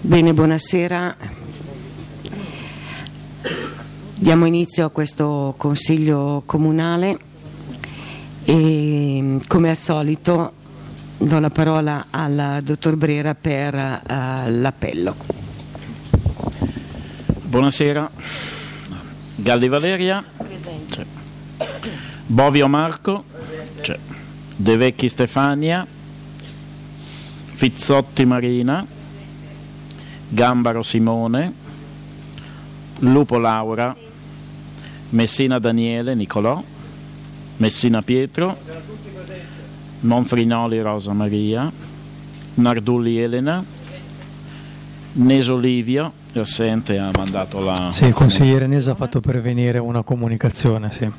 Bene, buonasera. Diamo inizio a questo Consiglio Comunale e, come al solito, do la parola al Dottor Brera per l'appello. Buonasera. Galli Valeria. C'è. Bovio Marco. C'è. De Vecchi Stefania. Fizzotti Marina. Gambaro Simone. Lupo Laura. Messina Daniele Nicolò. Messina Pietro. Monfrinoli Rosa Maria. Nardulli Elena. Neso Livio, assente, ha mandato la... Sì, il consigliere Neso ha fatto pervenire una comunicazione, sì.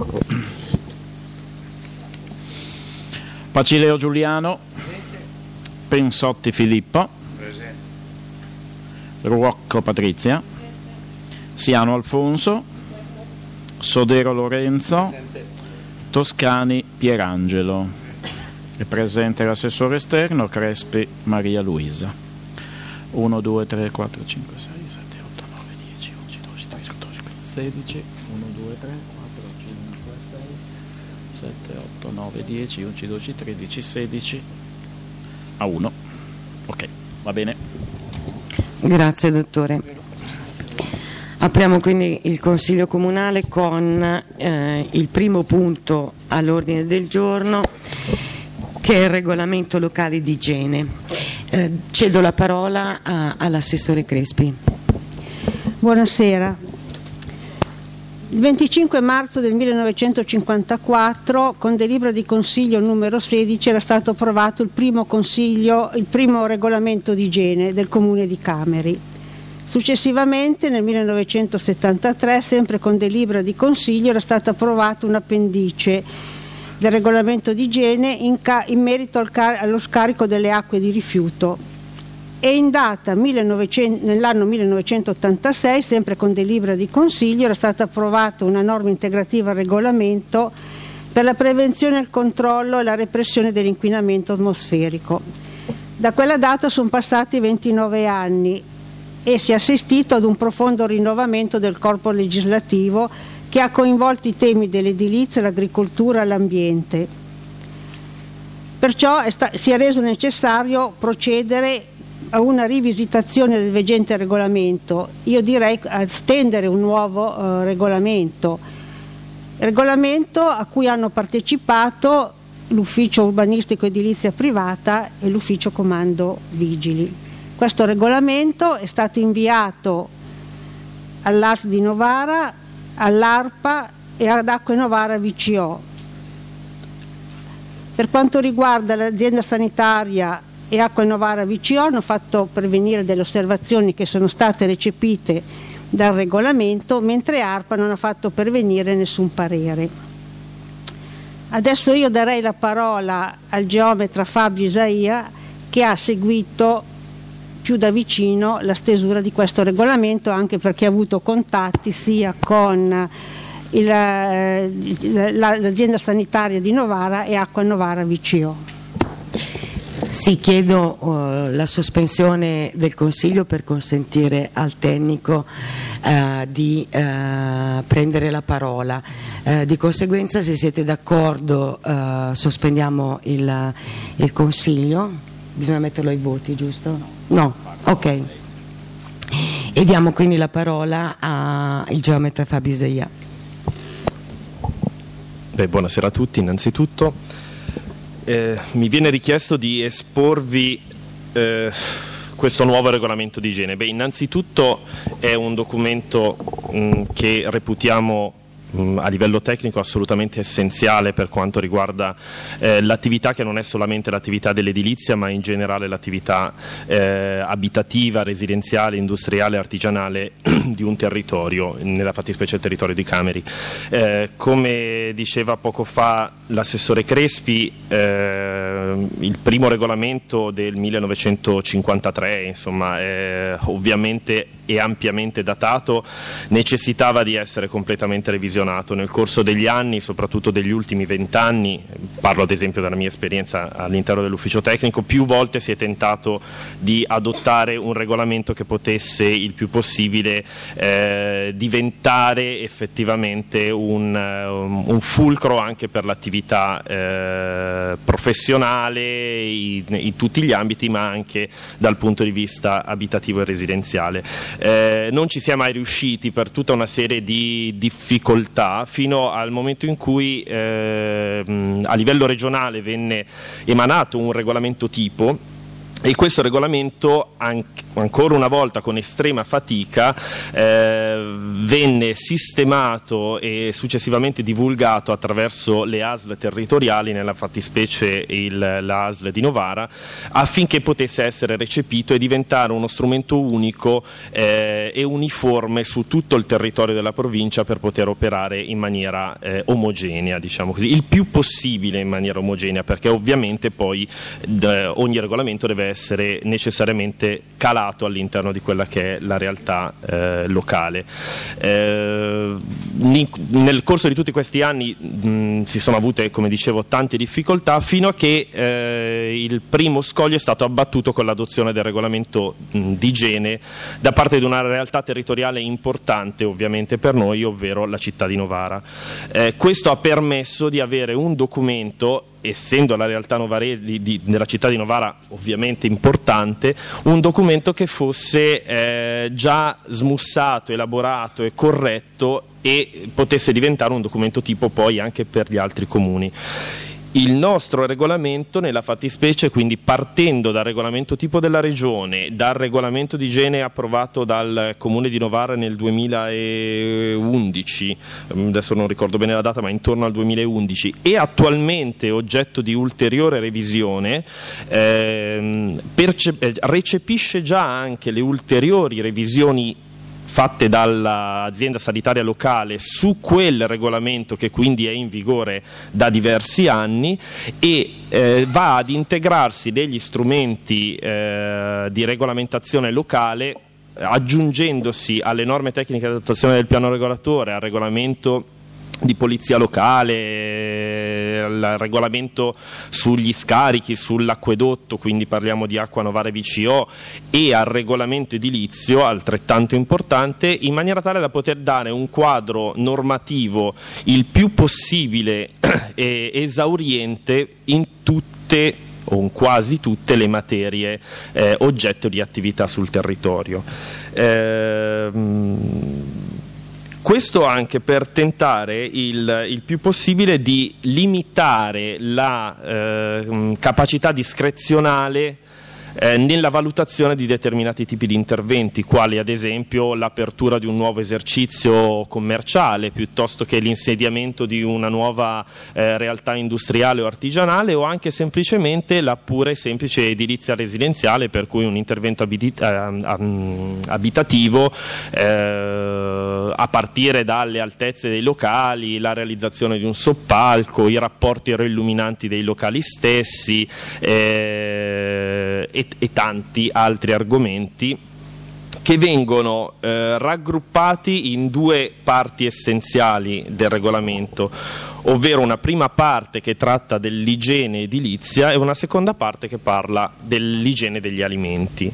Pacileo Giuliano. Pensotti Filippo. Presente. Ruocco Patrizia. Siano Alfonso. Sodero Lorenzo. Presente. Toscani Pierangelo. È presente l'assessore esterno Crespi Maria Luisa. 1, 2, 3, 4, 5, 6, 7, 8, 9, 10, 11, 12, 13, 14, 15, 16, 1, 2, 3, 4, 5, 6, 7, 8, 9, 10, 11, 12, 13, 16, a 1. Ok, va bene. Grazie dottore. Apriamo quindi il Consiglio Comunale con il primo punto all'ordine del giorno, che è il regolamento locale di igiene. Cedo la parola all'assessore Crespi. Buonasera. Il 25 marzo del 1954, con delibera di Consiglio numero 16, era stato approvato il primo regolamento di igiene del Comune di Cameri. Successivamente, nel 1973, sempre con delibera di Consiglio, era stato approvato un appendice del regolamento di igiene in merito allo scarico delle acque di rifiuto, e in data nell'anno 1986, sempre con delibera di Consiglio, era stata approvata una norma integrativa al regolamento per la prevenzione, il controllo e la repressione dell'inquinamento atmosferico. Da quella data sono passati 29 anni e si è assistito ad un profondo rinnovamento del corpo legislativo che ha coinvolto i temi dell'edilizia, l'agricoltura e l'ambiente. Perciò si è reso necessario procedere a una rivisitazione del vigente regolamento, io direi a stendere un nuovo regolamento a cui hanno partecipato l'ufficio urbanistico edilizia privata e l'ufficio comando vigili. Questo regolamento è stato inviato all'ARS di Novara, all'ARPA e ad Acque Novara VCO. Per quanto riguarda l'azienda sanitaria e Acque Novara VCO, hanno fatto pervenire delle osservazioni che sono state recepite dal regolamento, mentre ARPA non ha fatto pervenire nessun parere. Adesso io darei la parola al geometra Fabio Isaia, che ha seguito più da vicino la stesura di questo regolamento, anche perché ha avuto contatti sia con l'azienda sanitaria di Novara e Acqua Novara VCO. Sì, chiedo la sospensione del Consiglio per consentire al tecnico di prendere la parola. Di conseguenza, se siete d'accordo, sospendiamo il Consiglio. Bisogna metterlo ai voti, giusto? No, ok. E diamo quindi la parola al geometra Fabio Isaia. Buonasera a tutti, innanzitutto. Mi viene richiesto di esporvi questo nuovo regolamento di igiene. Innanzitutto è un documento che reputiamo a livello tecnico assolutamente essenziale per quanto riguarda l'attività, che non è solamente l'attività dell'edilizia, ma in generale l'attività abitativa, residenziale, industriale, artigianale di un territorio, nella fattispecie il territorio di Cameri. Come diceva poco fa l'assessore Crespi, il primo regolamento del 1953, insomma, ovviamente e ampiamente datato, necessitava di essere completamente revisionato. Nel corso degli anni, soprattutto degli ultimi 20 anni, parlo ad esempio della mia esperienza all'interno dell'ufficio tecnico, più volte si è tentato di adottare un regolamento che potesse il più possibile diventare effettivamente un fulcro anche per l'attività professionale in tutti gli ambiti, ma anche dal punto di vista abitativo e residenziale. Non ci si è mai riusciti per tutta una serie di difficoltà, fino al momento in cui a livello regionale venne emanato un regolamento tipo, e questo regolamento, ancora una volta con estrema fatica, venne sistemato e successivamente divulgato attraverso le ASL territoriali, nella fattispecie la ASL di Novara, affinché potesse essere recepito e diventare uno strumento unico e uniforme su tutto il territorio della provincia, per poter operare in maniera omogenea, diciamo così, il più possibile in maniera omogenea, perché ovviamente poi ogni regolamento deve essere necessariamente calato all'interno di quella che è la realtà locale. Nel corso di tutti questi anni si sono avute, come dicevo, tante difficoltà, fino a che il primo scoglio è stato abbattuto con l'adozione del regolamento di igiene da parte di una realtà territoriale importante ovviamente per noi, ovvero la città di Novara. Questo ha permesso di avere un documento, essendo la realtà novarese della città di Novara ovviamente importante, un documento che fosse già smussato, elaborato e corretto, e potesse diventare un documento tipo poi anche per gli altri comuni. Il nostro regolamento, nella fattispecie, quindi partendo dal regolamento tipo della regione, dal regolamento di igiene approvato dal comune di Novara nel 2011, adesso non ricordo bene la data, ma intorno al 2011, e attualmente oggetto di ulteriore revisione, recepisce già anche le ulteriori revisioni fatte dall'azienda sanitaria locale su quel regolamento, che quindi è in vigore da diversi anni, e va ad integrarsi degli strumenti di regolamentazione locale, aggiungendosi alle norme tecniche di adottazione del piano regolatore, al regolamento di polizia locale, al regolamento sugli scarichi, sull'acquedotto, quindi parliamo di Acqua Novara VCO, e al regolamento edilizio, altrettanto importante, in maniera tale da poter dare un quadro normativo il più possibile esauriente in tutte o in quasi tutte le materie oggetto di attività sul territorio. Questo anche per tentare il più possibile di limitare la capacità discrezionale nella valutazione di determinati tipi di interventi, quali ad esempio l'apertura di un nuovo esercizio commerciale, piuttosto che l'insediamento di una nuova realtà industriale o artigianale, o anche semplicemente la pura e semplice edilizia residenziale, per cui un intervento abitativo a partire dalle altezze dei locali, la realizzazione di un soppalco, i rapporti aeroilluminanti dei locali stessi, e tanti altri argomenti che vengono raggruppati in due parti essenziali del regolamento, ovvero una prima parte che tratta dell'igiene edilizia e una seconda parte che parla dell'igiene degli alimenti.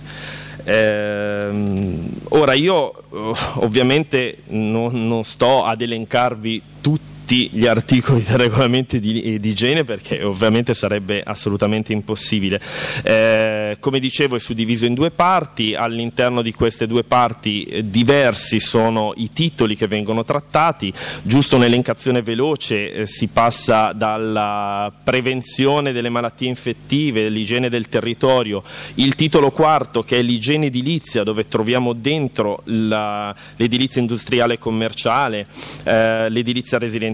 Ora io ovviamente non sto ad elencarvi tutti gli articoli del regolamento di igiene, perché ovviamente sarebbe assolutamente impossibile. Come dicevo, è suddiviso in due parti. All'interno di queste due parti diversi sono i titoli che vengono trattati. Giusto un'elencazione veloce: si passa dalla prevenzione delle malattie infettive, dell'igiene del territorio, il titolo quarto che è l'igiene edilizia, dove troviamo dentro l'edilizia industriale e commerciale, l'edilizia residenziale,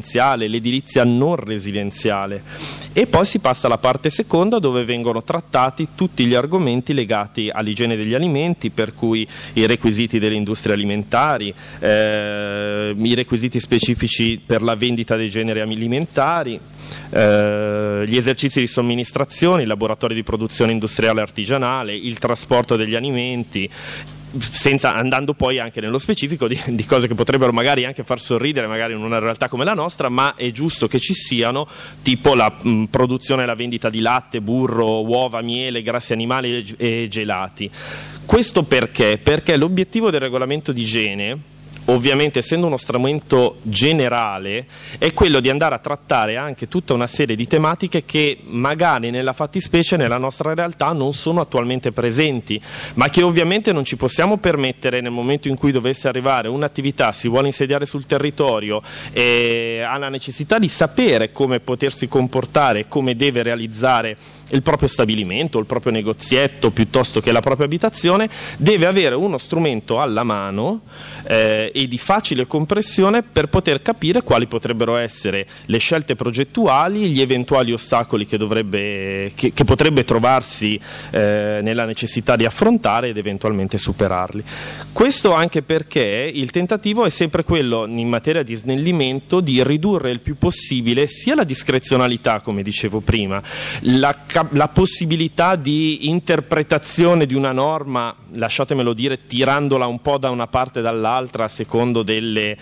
residenziale, l'edilizia non residenziale, e poi si passa alla parte seconda dove vengono trattati tutti gli argomenti legati all'igiene degli alimenti, per cui i requisiti delle industrie alimentari, i requisiti specifici per la vendita dei generi alimentari, gli esercizi di somministrazione, i laboratori di produzione industriale e artigianale, il trasporto degli alimenti, andando poi anche nello specifico di cose che potrebbero magari anche far sorridere magari in una realtà come la nostra, ma è giusto che ci siano, tipo la produzione e la vendita di latte, burro, uova, miele, grassi animali e gelati. Questo perché? Perché l'obiettivo del regolamento di igiene, ovviamente essendo uno strumento generale, è quello di andare a trattare anche tutta una serie di tematiche che magari nella fattispecie nella nostra realtà non sono attualmente presenti, ma che ovviamente non ci possiamo permettere nel momento in cui dovesse arrivare un'attività, si vuole insediare sul territorio e ha la necessità di sapere come potersi comportare, come deve realizzare il proprio stabilimento, il proprio negozietto piuttosto che la propria abitazione, deve avere uno strumento alla mano e di facile comprensione per poter capire quali potrebbero essere le scelte progettuali, gli eventuali ostacoli che potrebbe trovarsi nella necessità di affrontare ed eventualmente superarli. Questo anche perché il tentativo è sempre quello, in materia di snellimento, di ridurre il più possibile sia la discrezionalità, come dicevo prima, la possibilità di interpretazione di una norma, lasciatemelo dire, tirandola un po' da una parte e dall'altra a secondo dei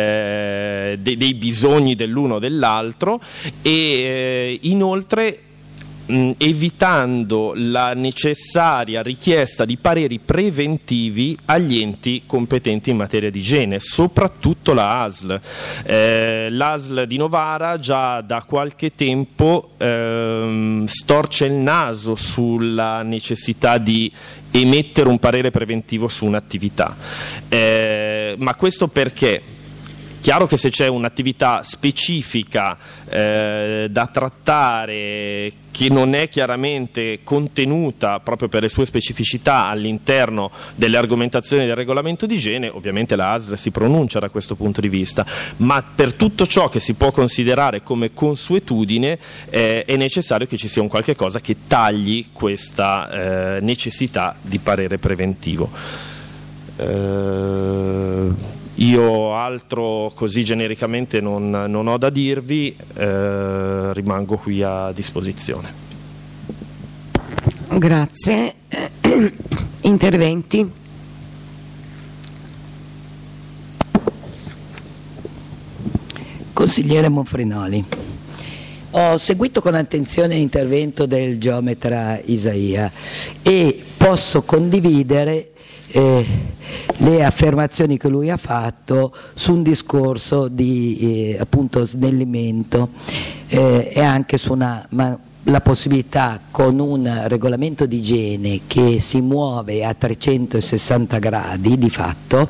bisogni dell'uno o dell'altro, e inoltre evitando la necessaria richiesta di pareri preventivi agli enti competenti in materia di igiene, soprattutto la ASL. L'ASL di Novara già da qualche tempo storce il naso sulla necessità di emettere un parere preventivo su un'attività, ma questo perché? Chiaro che se c'è un'attività specifica da trattare che non è chiaramente contenuta proprio per le sue specificità all'interno delle argomentazioni del regolamento di igiene, ovviamente la ASL si pronuncia da questo punto di vista, ma per tutto ciò che si può considerare come consuetudine è necessario che ci sia un qualche cosa che tagli questa necessità di parere preventivo. Io altro così genericamente non ho da dirvi, rimango qui a disposizione. Grazie. Interventi? Consigliere Monfrinoli. Ho seguito con attenzione l'intervento del geometra Isaia e posso condividere le affermazioni che lui ha fatto su un discorso di appunto snellimento e anche su la possibilità, con un regolamento di igiene che si muove a 360 gradi di fatto,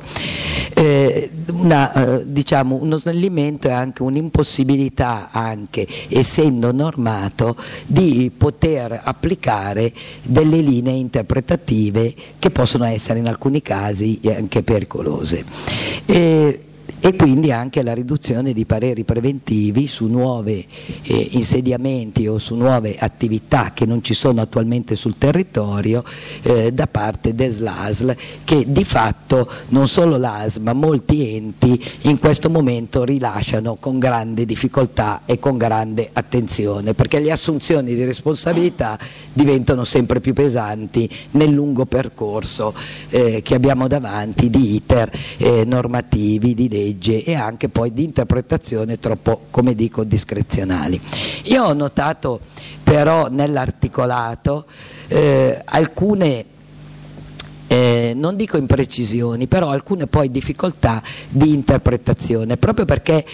diciamo uno snellimento e anche un'impossibilità, anche essendo normato, di poter applicare delle linee interpretative che possono essere in alcuni casi anche pericolose. E quindi anche la riduzione di pareri preventivi su nuovi insediamenti o su nuove attività che non ci sono attualmente sul territorio da parte dell'ASL, che di fatto non solo l'ASL ma molti enti in questo momento rilasciano con grande difficoltà e con grande attenzione, perché le assunzioni di responsabilità diventano sempre più pesanti nel lungo percorso che abbiamo davanti di iter normativi, di legge e anche poi di interpretazione troppo, come dico, discrezionali. Io ho notato però nell'articolato alcune non dico imprecisioni, però alcune poi difficoltà di interpretazione, proprio perché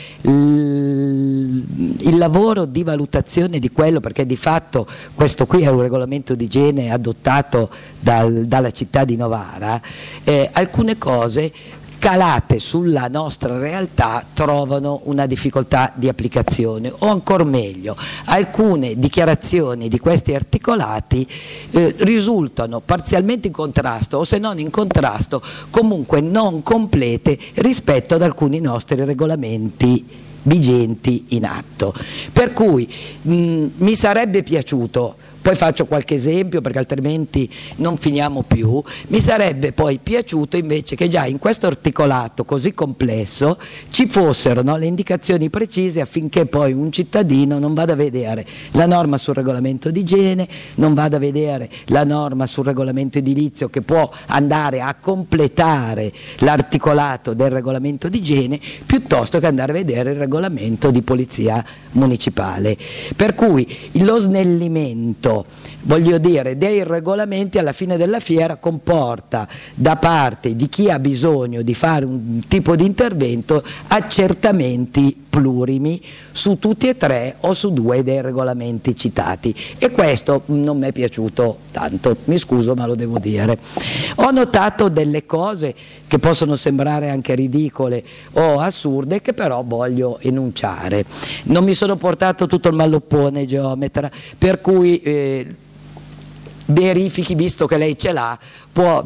il lavoro di valutazione di quello, perché di fatto questo qui è un regolamento di igiene adottato dalla città di Novara, alcune cose calate sulla nostra realtà trovano una difficoltà di applicazione, o ancor meglio alcune dichiarazioni di questi articolati risultano parzialmente in contrasto, o se non in contrasto comunque non complete rispetto ad alcuni nostri regolamenti vigenti in atto. Per cui mi sarebbe piaciuto, poi faccio qualche esempio perché altrimenti non finiamo più, mi sarebbe poi piaciuto invece che già in questo articolato così complesso ci fossero, no, le indicazioni precise affinché poi un cittadino non vada a vedere la norma sul regolamento di igiene, non vada a vedere la norma sul regolamento edilizio che può andare a completare l'articolato del regolamento di igiene, piuttosto che andare a vedere il regolamento di polizia municipale. Per cui lo snellimento, voglio dire, dei regolamenti alla fine della fiera comporta da parte di chi ha bisogno di fare un tipo di intervento accertamenti plurimi su tutti e tre o su due dei regolamenti citati, e questo non mi è piaciuto tanto, mi scuso ma lo devo dire. Ho notato delle cose che possono sembrare anche ridicole o assurde che però voglio enunciare. Non mi sono portato tutto il malloppone geometra, per cui verifichi, visto che lei ce l'ha, può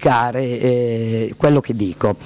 verificare quello che dico.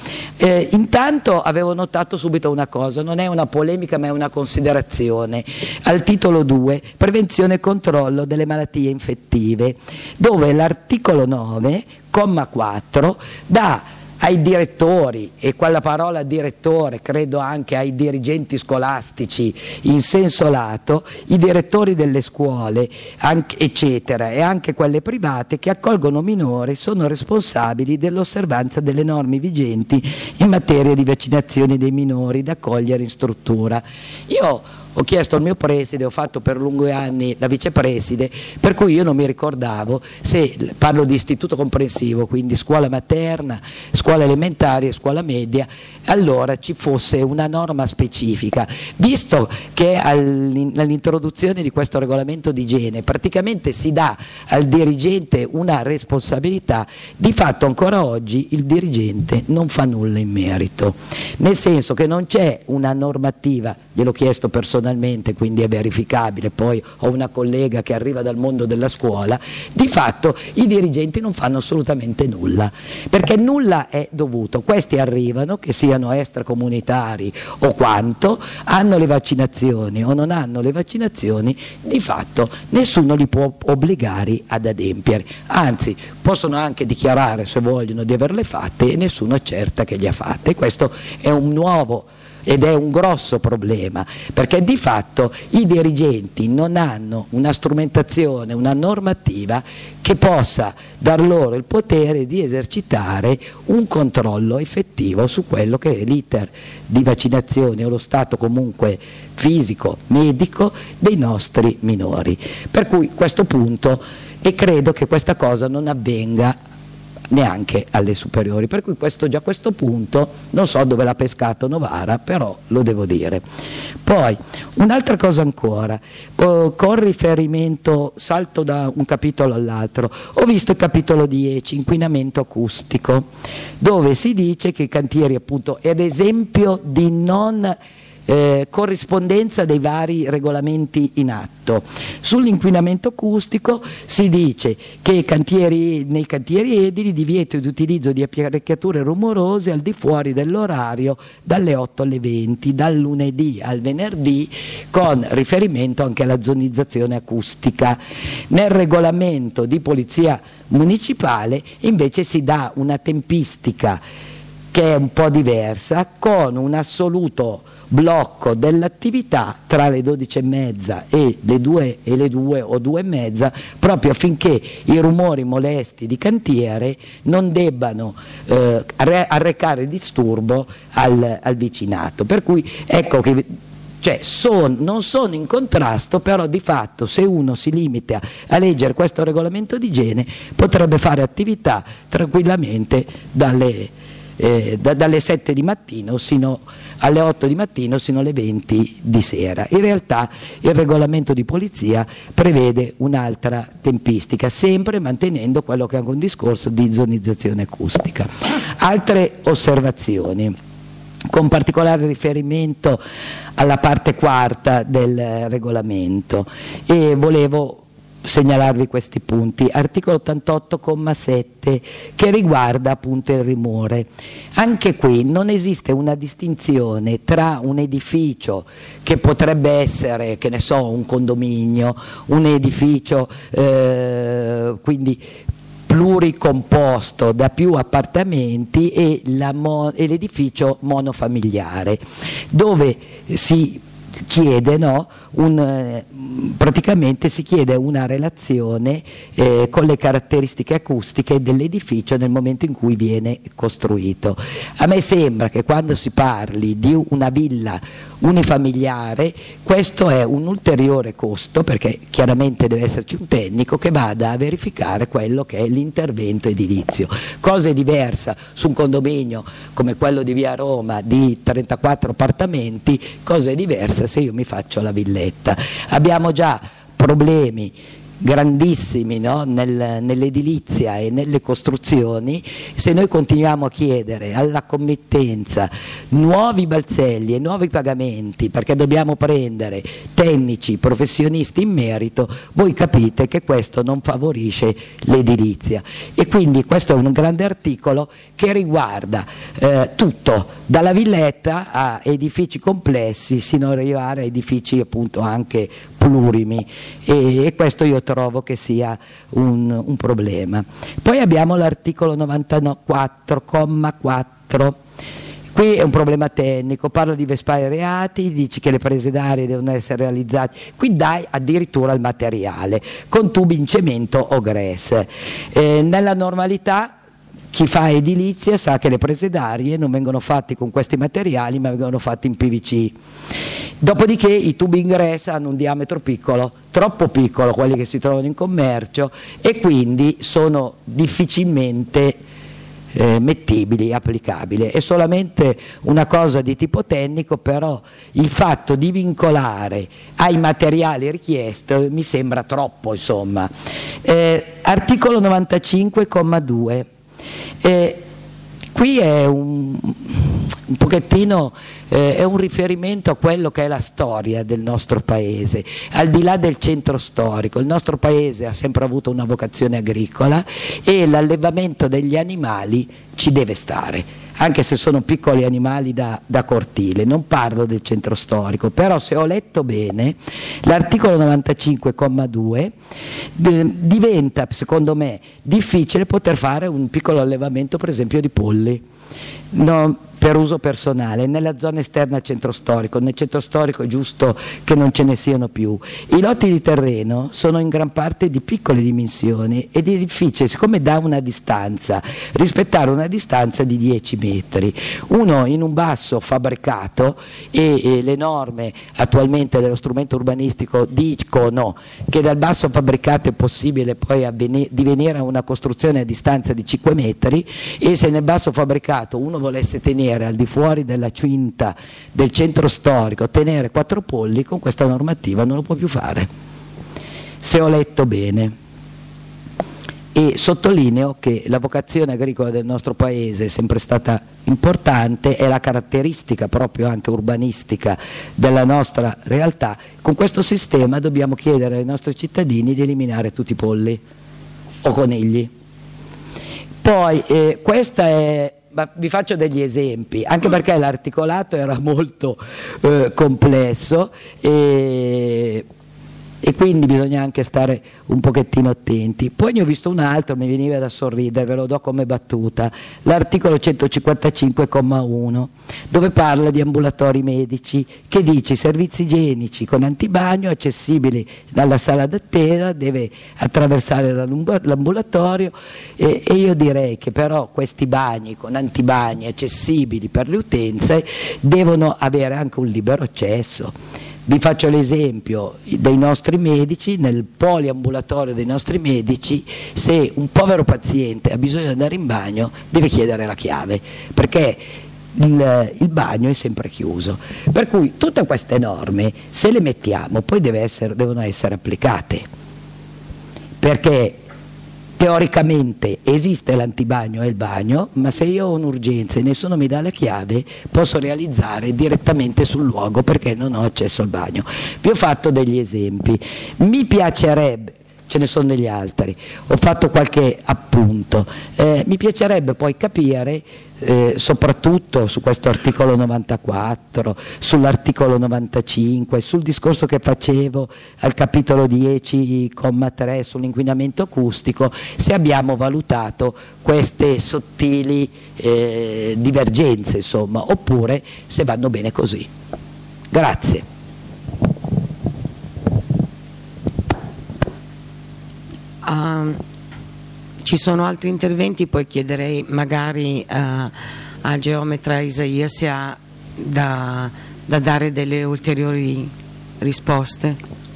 Intanto avevo notato subito una cosa, non è una polemica ma è una considerazione, al titolo 2, prevenzione e controllo delle malattie infettive, dove l'articolo 9, comma 4, dà ai direttori, e quella parola direttore credo anche ai dirigenti scolastici in senso lato, i direttori delle scuole eccetera, e anche quelle private che accolgono minori sono responsabili dell'osservanza delle norme vigenti in materia di vaccinazione dei minori da accogliere in struttura. Io ho chiesto al mio preside, ho fatto per lunghi anni la vicepreside, per cui io non mi ricordavo se, parlo di istituto comprensivo, quindi scuola materna, scuola elementare e scuola media, allora ci fosse una norma specifica, visto che all'introduzione di questo regolamento di igiene praticamente si dà al dirigente una responsabilità, di fatto ancora oggi il dirigente non fa nulla in merito, nel senso che non c'è una normativa, gliel'ho chiesto personalmente quindi è verificabile, poi ho una collega che arriva dal mondo della scuola, di fatto i dirigenti non fanno assolutamente nulla, perché nulla è dovuto, questi arrivano, che siano extracomunitari o quanto, hanno le vaccinazioni o non hanno le vaccinazioni, di fatto nessuno li può obbligare ad adempiere, anzi possono anche dichiarare se vogliono di averle fatte e nessuno accerta che le ha fatte. Questo è un nuovo ed è un grosso problema, perché di fatto i dirigenti non hanno una strumentazione, una normativa che possa dar loro il potere di esercitare un controllo effettivo su quello che è l'iter di vaccinazione o lo stato comunque fisico, medico dei nostri minori. Per cui questo punto, e credo che questa cosa non avvenga neanche alle superiori, per cui già questo punto non so dove l'ha pescato Novara, però lo devo dire. Poi un'altra cosa ancora, con riferimento, salto da un capitolo all'altro, ho visto il capitolo 10, inquinamento acustico, dove si dice che i cantieri appunto è ad esempio di non corrispondenza dei vari regolamenti in atto. Sull'inquinamento acustico si dice che nei cantieri edili divieto di utilizzo di apparecchiature rumorose al di fuori dell'orario dalle 8 alle 20, dal lunedì al venerdì, con riferimento anche alla zonizzazione acustica. Nel regolamento di polizia municipale invece si dà una tempistica che è un po' diversa, con un assoluto blocco dell'attività tra le 12:30 e le 2 o 2:30, proprio affinché i rumori molesti di cantiere non debbano arrecare disturbo al vicinato. Per cui ecco che non sono in contrasto, però di fatto se uno si limita a leggere questo regolamento di igiene potrebbe fare attività tranquillamente dalle 7 di mattino sino alle 8 di mattino sino alle 20 di sera. In realtà il regolamento di polizia prevede un'altra tempistica, sempre mantenendo quello che è anche un discorso di zonizzazione acustica. Altre osservazioni, con particolare riferimento alla parte quarta del regolamento, e volevo segnalarvi questi punti. Articolo 88,7 che riguarda appunto il rumore. Anche qui non esiste una distinzione tra un edificio che potrebbe essere, che ne so, un condominio, un edificio quindi pluricomposto da più appartamenti e l'edificio monofamiliare, dove si chiede, no, praticamente si chiede una relazione con le caratteristiche acustiche dell'edificio nel momento in cui viene costruito. A me sembra che quando si parli di una villa unifamiliare questo è un ulteriore costo, perché chiaramente deve esserci un tecnico che vada a verificare quello che è l'intervento edilizio. Cosa è diversa su un condominio come quello di Via Roma di 34 appartamenti, cosa è diversa se io mi faccio la villetta. Abbiamo già problemi grandissimi, no? Nell'edilizia e nelle costruzioni. Se noi continuiamo a chiedere alla committenza nuovi balzelli e nuovi pagamenti perché dobbiamo prendere tecnici, professionisti in merito, voi capite che questo non favorisce l'edilizia. E quindi questo è un grande articolo che riguarda tutto, dalla villetta a edifici complessi sino ad arrivare a edifici appunto anche plurimi, e questo io trovo che sia un problema. Poi abbiamo l'articolo 94,4. Qui è un problema tecnico, parla di vespari reati, dice che le prese d'aria devono essere realizzate, qui dai addirittura il materiale, con tubi in cemento o grès. Nella normalità chi fa edilizia sa che le prese d'aria non vengono fatte con questi materiali ma vengono fatte in PVC. Dopodiché i tubi in grès hanno un diametro piccolo, troppo piccolo, quelli che si trovano in commercio, e quindi sono difficilmente mettibili, applicabili. È solamente una cosa di tipo tecnico, però il fatto di vincolare ai materiali richiesti mi sembra troppo, insomma. Articolo 95,2. Qui è un pochettino è un riferimento a quello che è la storia del nostro paese, al di là del centro storico. Il nostro paese ha sempre avuto una vocazione agricola e l'allevamento degli animali ci deve stare, anche se sono piccoli animali da cortile. Non parlo del centro storico, però se ho letto bene l'articolo 95,2 diventa, secondo me, difficile poter fare un piccolo allevamento, per esempio, di polli, no, per uso personale, nella zona esterna al centro storico. Nel centro storico è giusto che non ce ne siano più. I lotti di terreno sono in gran parte di piccole dimensioni ed è difficile, siccome da una distanza, rispettare una distanza di 10 metri. Uno in un basso fabbricato, e le norme attualmente dello strumento urbanistico dicono che dal basso fabbricato è possibile poi divenire una costruzione a distanza di 5 metri, e se nel basso fabbricato uno volesse tenere al di fuori della cinta del centro storico, tenere 4 polli, con questa normativa non lo può più fare, se ho letto bene. E sottolineo che la vocazione agricola del nostro paese è sempre stata importante, è la caratteristica proprio anche urbanistica della nostra realtà. Con questo sistema dobbiamo chiedere ai nostri cittadini di eliminare tutti i polli o conigli. Poi questa è, ma vi faccio degli esempi, anche perché l'articolato era molto complesso e quindi bisogna anche stare un pochettino attenti. Poi ne ho visto un altro, mi veniva da sorridere, ve lo do come battuta, l'articolo 155,1, dove parla di ambulatori medici, che dice servizi igienici con antibagno accessibili dalla sala d'attesa, deve attraversare l'ambulatorio, e io direi che però questi bagni con antibagni accessibili per le utenze devono avere anche un libero accesso. Vi faccio l'esempio dei nostri medici, nel poliambulatorio dei nostri medici, se un povero paziente ha bisogno di andare in bagno deve chiedere la chiave, perché il bagno è sempre chiuso. Per cui tutte queste norme, se le mettiamo, poi devono essere applicate, perché teoricamente esiste l'antibagno e il bagno, ma se io ho un'urgenza e nessuno mi dà la chiave, posso realizzare direttamente sul luogo perché non ho accesso al bagno. Vi ho fatto degli esempi. Mi piacerebbe ce ne sono degli altri. Ho fatto qualche appunto. Mi piacerebbe poi capire, soprattutto su questo articolo 94, sull'articolo 95, sul discorso che facevo al capitolo 10,3 sull'inquinamento acustico, se abbiamo valutato queste sottili divergenze, insomma, oppure se vanno bene così. Grazie. Ci sono altri interventi, poi chiederei magari al geometra Isaia se ha da dare delle ulteriori risposte.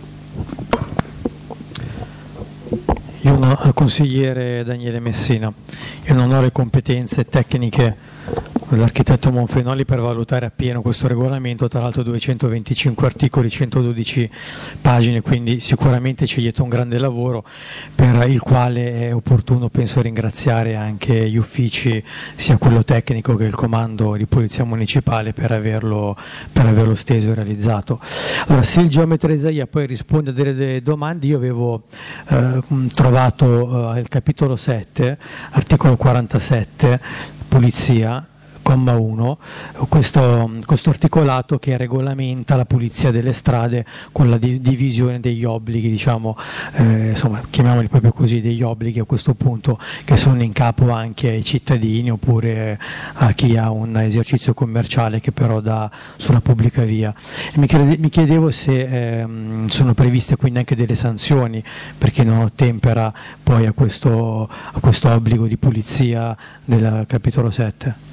Io, consigliere Daniele Messina, io non ho le competenze tecniche dell'architetto Monfenoli per valutare appieno questo regolamento, tra l'altro 225 articoli, 112 pagine, quindi sicuramente c'è dietro un grande lavoro per il quale è opportuno, penso, ringraziare anche gli uffici, sia quello tecnico che il comando di polizia municipale, per averlo steso e realizzato. Allora, se il geometra Isaia poi risponde a delle domande, io avevo trovato al capitolo 7, articolo 47, polizia, comma 1, questo articolato che regolamenta la pulizia delle strade con la divisione degli obblighi, diciamo, insomma, chiamiamoli proprio così, degli obblighi a questo punto, che sono in capo anche ai cittadini oppure a chi ha un esercizio commerciale che però dà sulla pubblica via. E mi chiedevo se sono previste quindi anche delle sanzioni per chi non ottempera poi a questo obbligo di pulizia del capitolo 7.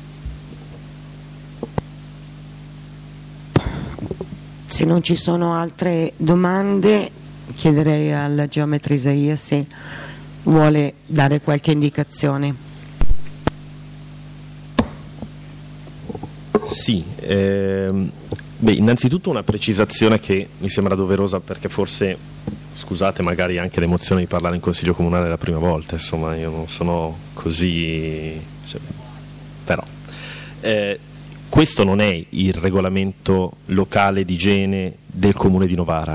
Se non ci sono altre domande, chiederei al geometra Isaia se vuole dare qualche indicazione. Sì, innanzitutto una precisazione che mi sembra doverosa, perché forse, scusate magari anche l'emozione di parlare in Consiglio Comunale la prima volta, insomma io non sono così, però questo non è il regolamento locale di igiene del Comune di Novara,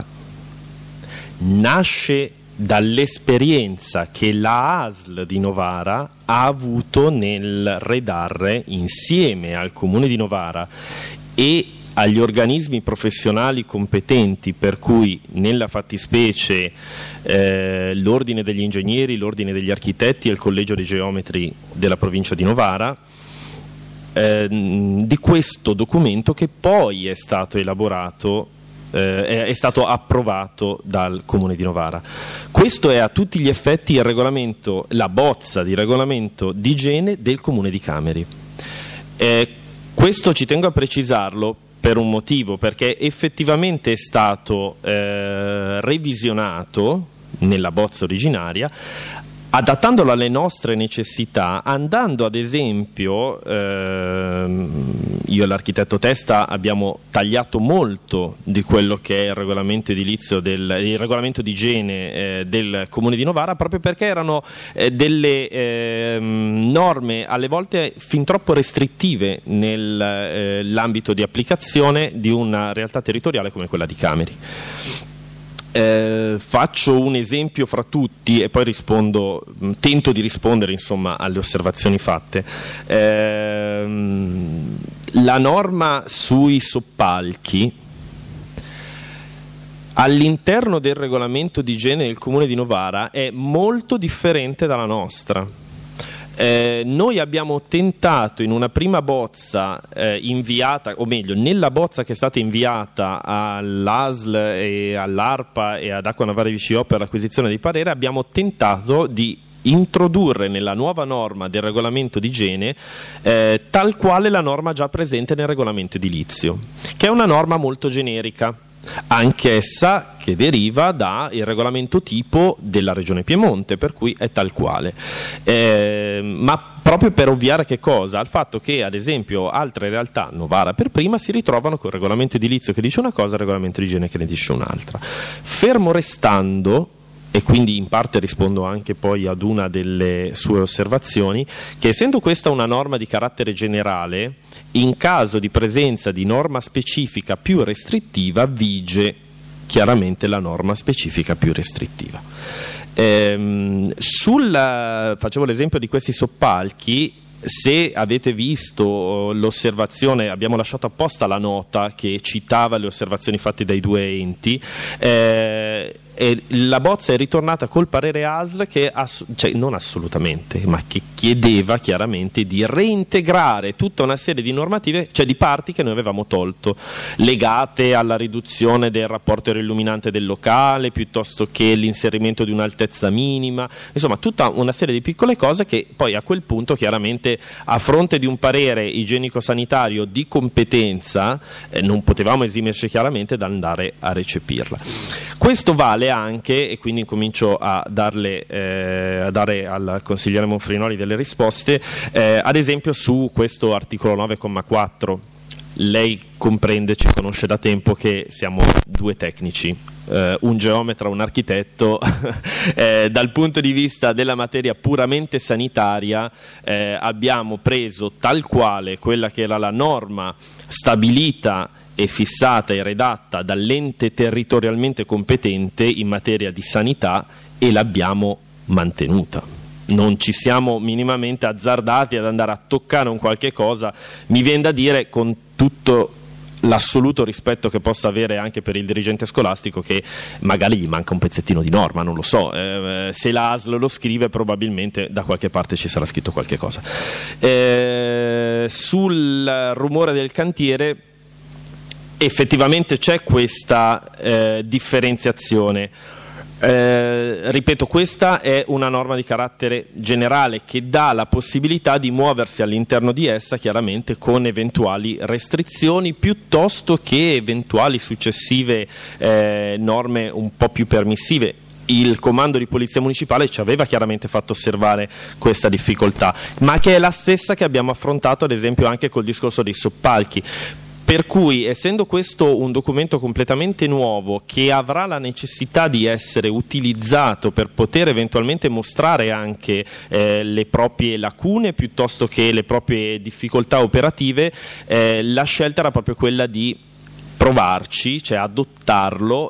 nasce dall'esperienza che la ASL di Novara ha avuto nel redarre, insieme al Comune di Novara e agli organismi professionali competenti, per cui nella fattispecie l'Ordine degli Ingegneri, l'Ordine degli Architetti e il Collegio dei Geometri della provincia di Novara, di questo documento che poi è stato elaborato, è stato approvato dal Comune di Novara. Questo è a tutti gli effetti il regolamento, la bozza di regolamento di igiene del Comune di Cameri. Questo ci tengo a precisarlo per un motivo, perché effettivamente è stato revisionato nella bozza originaria, adattandolo alle nostre necessità, andando ad esempio, io e l'architetto Testa abbiamo tagliato molto di quello che è il regolamento edilizio, il regolamento di igiene del Comune di Novara, proprio perché erano delle norme alle volte fin troppo restrittive nell'ambito di applicazione di una realtà territoriale come quella di Cameri. Faccio un esempio fra tutti e poi tento di rispondere, insomma, alle osservazioni fatte. La norma sui soppalchi all'interno del regolamento di igiene del Comune di Novara è molto differente dalla nostra. Noi abbiamo tentato in una prima bozza inviata, o meglio nella bozza che è stata inviata all'ASL e all'ARPA e ad Acqua Novara Vici per l'acquisizione di parere, abbiamo tentato di introdurre nella nuova norma del regolamento di igiene tal quale la norma già presente nel regolamento edilizio, che è una norma molto generica, anch'essa che deriva dal regolamento tipo della Regione Piemonte, per cui è tal quale, ma proprio per ovviare che cosa? Al fatto che ad esempio altre realtà, Novara per prima, si ritrovano con il regolamento edilizio che dice una cosa e il regolamento di igiene che ne dice un'altra, fermo restando, e quindi in parte rispondo anche poi ad una delle sue osservazioni, che essendo questa una norma di carattere generale, in caso di presenza di norma specifica più restrittiva vige chiaramente la norma specifica più restrittiva. Facevo l'esempio di questi soppalchi. Se avete visto l'osservazione, abbiamo lasciato apposta la nota che citava le osservazioni fatte dai due enti, e la bozza è ritornata col parere ASL che non assolutamente, ma che chiedeva chiaramente di reintegrare tutta una serie di normative, cioè di parti che noi avevamo tolto, legate alla riduzione del rapporto illuminante del locale, piuttosto che l'inserimento di un'altezza minima, insomma tutta una serie di piccole cose che poi a quel punto chiaramente, a fronte di un parere igienico-sanitario di competenza, non potevamo esimerci chiaramente da andare a recepirla. Questo vale anche, e quindi comincio a dare al consigliere Monfrinoli delle risposte, ad esempio su questo articolo 9,4. Lei comprende, ci conosce da tempo, che siamo due tecnici, un geometra, un architetto. Dal punto di vista della materia puramente sanitaria abbiamo preso tal quale quella che era la norma stabilita e fissata e redatta dall'ente territorialmente competente in materia di sanità e l'abbiamo mantenuta. Non ci siamo minimamente azzardati ad andare a toccare un qualche cosa. Mi viene da dire, con tutto l'assoluto rispetto che possa avere anche per il dirigente scolastico, che magari gli manca un pezzettino di norma, non lo so, se l'ASL lo scrive probabilmente da qualche parte ci sarà scritto qualche cosa. Sul rumore del cantiere effettivamente c'è questa differenziazione. Ripeto, questa è una norma di carattere generale che dà la possibilità di muoversi all'interno di essa chiaramente con eventuali restrizioni piuttosto che eventuali successive norme un po' più permissive. Il comando di polizia municipale ci aveva chiaramente fatto osservare questa difficoltà, ma che è la stessa che abbiamo affrontato ad esempio anche col discorso dei soppalchi. Per cui, essendo questo un documento completamente nuovo che avrà la necessità di essere utilizzato per poter eventualmente mostrare anche le proprie lacune piuttosto che le proprie difficoltà operative, la scelta era proprio quella di provarci, cioè adottarlo,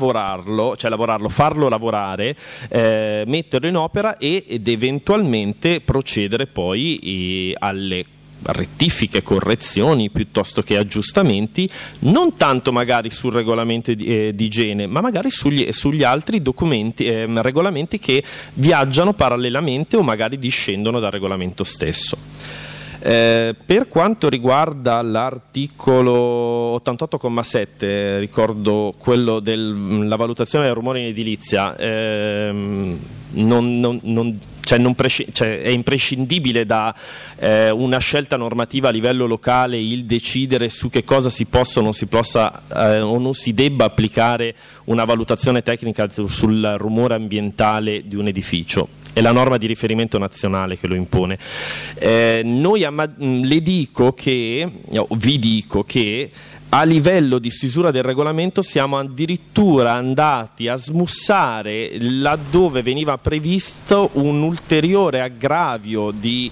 farlo lavorare, metterlo in opera ed eventualmente procedere poi alle rettifiche, correzioni piuttosto che aggiustamenti, non tanto magari sul regolamento di igiene, ma magari sugli altri documenti, regolamenti che viaggiano parallelamente o magari discendono dal regolamento stesso. Per quanto riguarda l'articolo 88,7, ricordo quello della valutazione del rumore in edilizia, è imprescindibile da una scelta normativa a livello locale il decidere su che cosa si possa o non si possa o non si debba applicare una valutazione tecnica sul rumore ambientale di un edificio. È la norma di riferimento nazionale che lo impone. Vi dico che a livello di stesura del regolamento siamo addirittura andati a smussare laddove veniva previsto un ulteriore aggravio di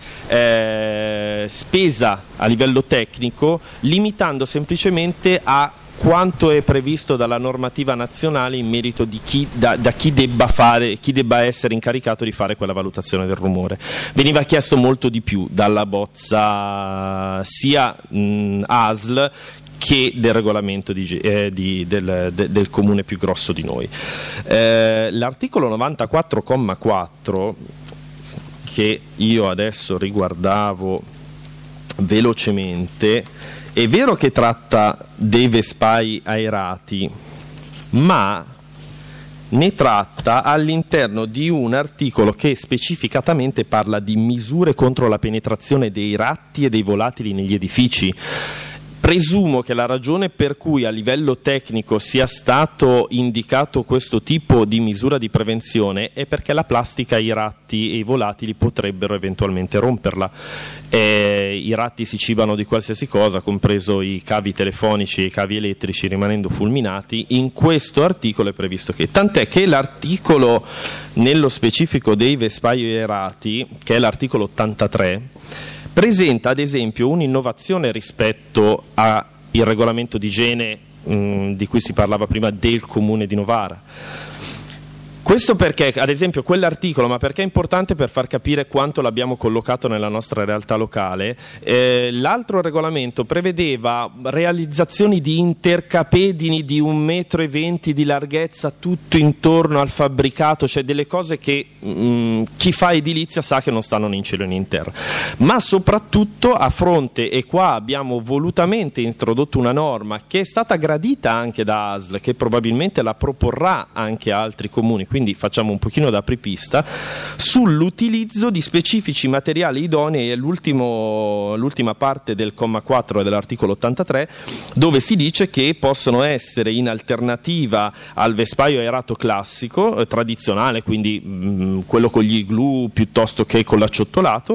spesa a livello tecnico, limitando semplicemente a quanto è previsto dalla normativa nazionale in merito di chi debba essere incaricato di fare quella valutazione del rumore. Veniva chiesto molto di più dalla bozza sia ASL che del regolamento del comune più grosso di noi. L'articolo 94,4 che io adesso riguardavo velocemente, è vero che tratta dei vespai aerati, ma ne tratta all'interno di un articolo che specificatamente parla di misure contro la penetrazione dei ratti e dei volatili negli edifici. Presumo che la ragione per cui a livello tecnico sia stato indicato questo tipo di misura di prevenzione è perché la plastica, i ratti e i volatili potrebbero eventualmente romperla. I ratti si cibano di qualsiasi cosa, compreso i cavi telefonici e i cavi elettrici, rimanendo fulminati. In questo articolo è previsto che, tant'è che l'articolo nello specifico dei vespai aerati, che è l'articolo 83, presenta ad esempio un'innovazione rispetto al regolamento di igiene di cui si parlava prima del Comune di Novara. Questo perché, ad esempio, quell'articolo, ma perché è importante per far capire quanto l'abbiamo collocato nella nostra realtà locale, l'altro regolamento prevedeva realizzazioni di intercapedini di 1,20 m di larghezza tutto intorno al fabbricato, cioè delle cose che chi fa edilizia sa che non stanno né in cielo né in terra. Ma soprattutto a fronte, e qua abbiamo volutamente introdotto una norma che è stata gradita anche da ASL, che probabilmente la proporrà anche a altri comuni, quindi facciamo un pochino da apripista, sull'utilizzo di specifici materiali idonei, l'ultima parte del comma 4 dell'articolo 83, dove si dice che possono essere in alternativa al vespaio aerato classico, tradizionale, quindi quello con gli igloo piuttosto che con l'acciottolato,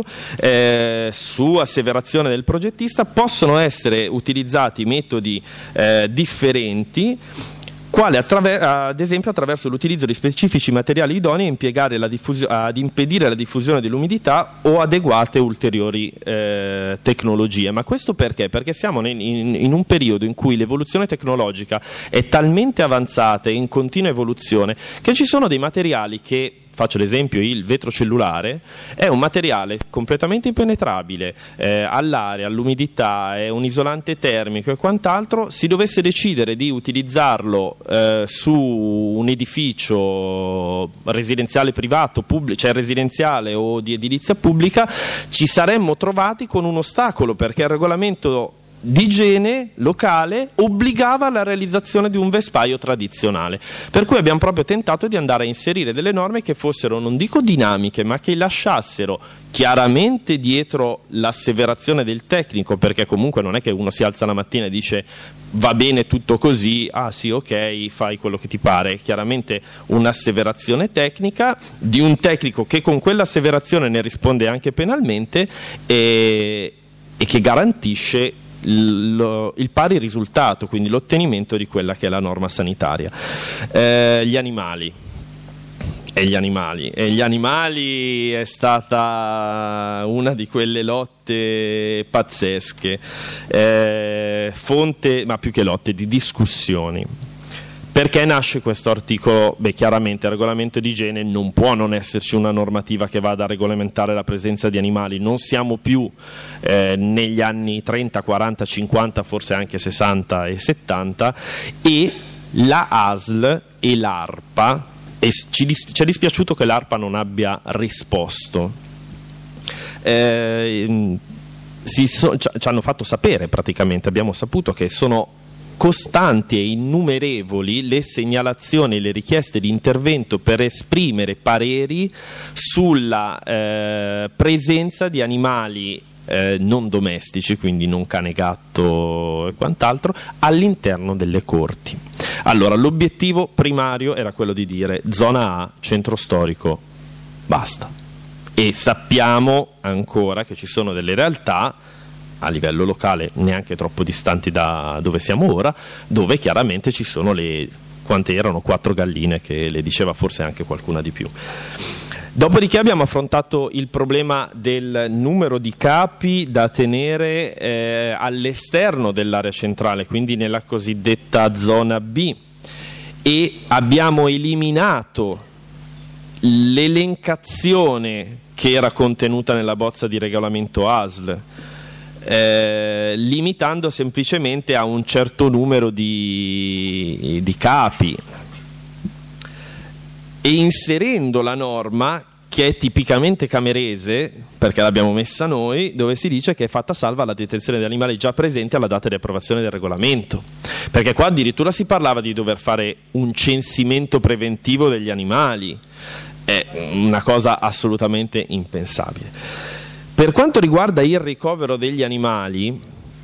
su asseverazione del progettista, possono essere utilizzati metodi differenti, quale ad esempio attraverso l'utilizzo di specifici materiali idonei ad impedire la diffusione dell'umidità o adeguate ulteriori tecnologie. Ma questo perché? Perché siamo in un periodo in cui l'evoluzione tecnologica è talmente avanzata e in continua evoluzione che ci sono dei materiali che, faccio l'esempio, il vetro cellulare è un materiale completamente impenetrabile all'aria, all'umidità, è un isolante termico e quant'altro. Si dovesse decidere di utilizzarlo su un edificio residenziale privato, cioè residenziale o di edilizia pubblica, ci saremmo trovati con un ostacolo, perché il regolamento di igiene locale obbligava alla realizzazione di un vespaio tradizionale, per cui abbiamo proprio tentato di andare a inserire delle norme che fossero, non dico dinamiche, ma che lasciassero chiaramente dietro l'asseverazione del tecnico, perché comunque non è che uno si alza la mattina e dice va bene tutto così, ah sì, ok, fai quello che ti pare. È chiaramente un'asseverazione tecnica di un tecnico che con quell'asseverazione ne risponde anche penalmente e che garantisce il pari risultato, quindi l'ottenimento di quella che è la norma sanitaria. Gli animali è stata una di quelle lotte pazzesche, fonte, ma più che lotte, di discussioni. Perché nasce questo articolo? Beh, chiaramente il regolamento di igiene non può non esserci una normativa che vada a regolamentare la presenza di animali. Non siamo più negli anni 30, 40, 50, forse anche 60 e 70, e la ASL e l'ARPA, e ci è dispiaciuto che l'ARPA non abbia risposto, ci hanno fatto sapere, praticamente abbiamo saputo che sono costanti e innumerevoli le segnalazioni e le richieste di intervento per esprimere pareri sulla presenza di animali non domestici, quindi non cane, gatto e quant'altro, all'interno delle corti. Allora, l'obiettivo primario era quello di dire zona A, centro storico, basta. E sappiamo ancora che ci sono delle realtà a livello locale, neanche troppo distanti da dove siamo ora, dove chiaramente ci sono quante erano? 4 galline, che le diceva forse anche qualcuna di più. Dopodiché abbiamo affrontato il problema del numero di capi da tenere all'esterno dell'area centrale, quindi nella cosiddetta zona B, e abbiamo eliminato l'elencazione che era contenuta nella bozza di regolamento ASL, limitando semplicemente a un certo numero di capi e inserendo la norma che è tipicamente camerese, perché l'abbiamo messa noi, dove si dice che è fatta salva la detenzione di animali già presenti alla data di approvazione del regolamento, perché qua addirittura si parlava di dover fare un censimento preventivo degli animali. È una cosa assolutamente impensabile. Per quanto riguarda il ricovero degli animali,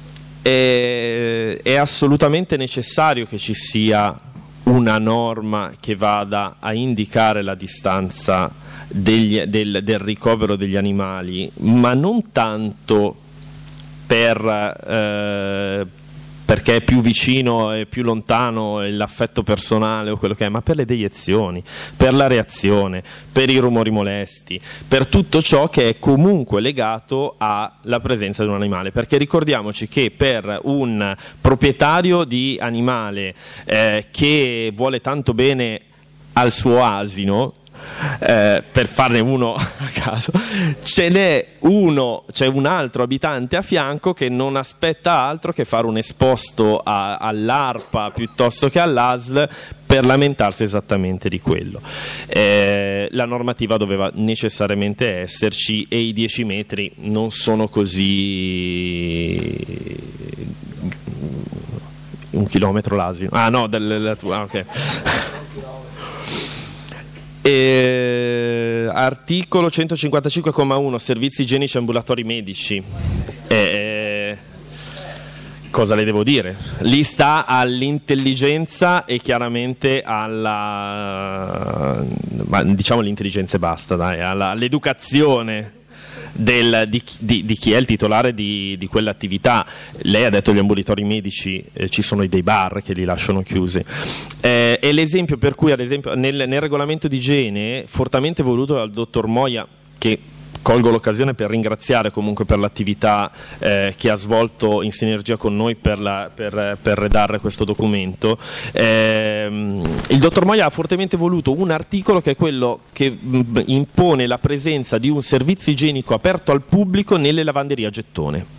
è assolutamente necessario che ci sia una norma che vada a indicare la distanza del ricovero degli animali, ma non tanto perché è più vicino e più lontano l'affetto personale o quello che è, ma per le deiezioni, per la reazione, per i rumori molesti, per tutto ciò che è comunque legato alla presenza di un animale, perché ricordiamoci che per un proprietario di animale che vuole tanto bene al suo asino, per farne uno a caso, c'è un altro abitante a fianco che non aspetta altro che fare un esposto all'ARPA piuttosto che all'ASL per lamentarsi esattamente di quello. La normativa doveva necessariamente esserci e i 10 metri non sono così... 1 chilometro l'asino. Ah no, ok. Articolo 155,1 servizi igienici ambulatori medici. Cosa le devo dire? Lì sta all'intelligenza e chiaramente diciamo l'intelligenza e basta, dai, all'educazione di chi è il titolare di quell'attività. Lei ha detto gli ambulatori medici, ci sono dei bar che li lasciano chiusi, e l'esempio per cui ad esempio nel regolamento di igiene fortemente voluto dal dottor Moia, che colgo l'occasione per ringraziare comunque per l'attività che ha svolto in sinergia con noi per redigere questo documento. Il dottor Moia ha fortemente voluto un articolo che è quello che impone la presenza di un servizio igienico aperto al pubblico nelle lavanderie a gettone.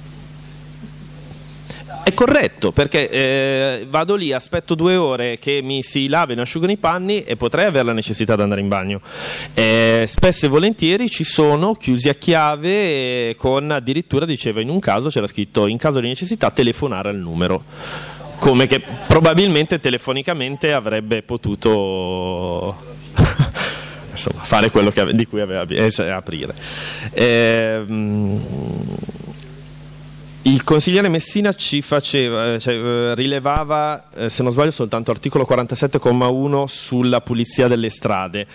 È corretto, perché vado lì, aspetto 2 ore che mi si lavino e asciugano i panni e potrei avere la necessità di andare in bagno. Spesso e volentieri ci sono chiusi a chiave, con addirittura, diceva in un caso, c'era scritto in caso di necessità telefonare al numero, come che probabilmente telefonicamente avrebbe potuto insomma, fare quello di cui aveva aprire. Il consigliere Messina rilevava, se non sbaglio, soltanto articolo 47,1 sulla pulizia delle strade.